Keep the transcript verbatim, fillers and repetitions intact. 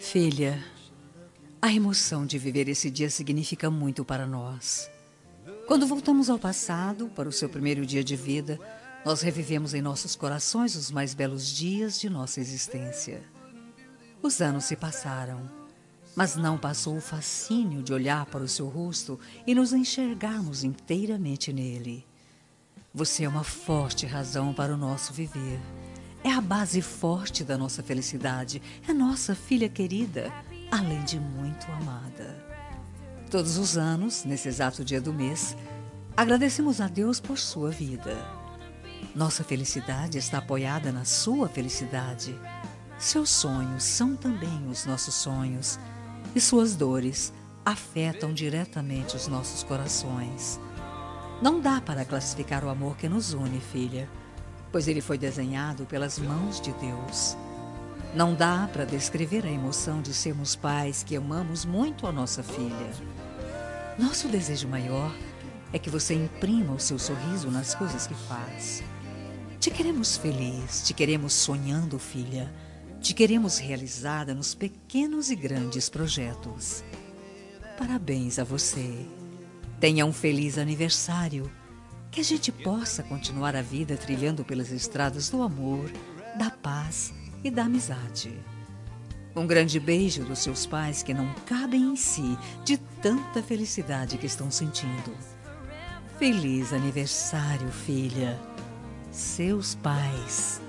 Filha, a emoção de viver esse dia significa muito para nós. Quando voltamos ao passado, para o seu primeiro dia de vida, nós revivemos em nossos corações os mais belos dias de nossa existência. Os anos se passaram, mas não passou o fascínio de olhar para o seu rosto e nos enxergarmos inteiramente nele. Você é uma forte razão para o nosso viver. É a base forte da nossa felicidade. É nossa filha querida, além de muito amada. Todos os anos, nesse exato dia do mês, agradecemos a Deus por sua vida. Nossa felicidade está apoiada na sua felicidade. Seus sonhos são também os nossos sonhos, e suas dores afetam diretamente os nossos corações. Não dá para classificar o amor que nos une, filha, pois ele foi desenhado pelas mãos de Deus. Não dá para descrever a emoção de sermos pais que amamos muito a nossa filha. Nosso desejo maior é que você imprima o seu sorriso nas coisas que faz. Te queremos feliz, te queremos sonhando, filha. Te queremos realizada nos pequenos e grandes projetos. Parabéns a você. Tenha um feliz aniversário. Que a gente possa continuar a vida trilhando pelas estradas do amor, da paz e da amizade. Um grande beijo dos seus pais que não cabem em si de tanta felicidade que estão sentindo. Feliz aniversário, filha. Seus pais.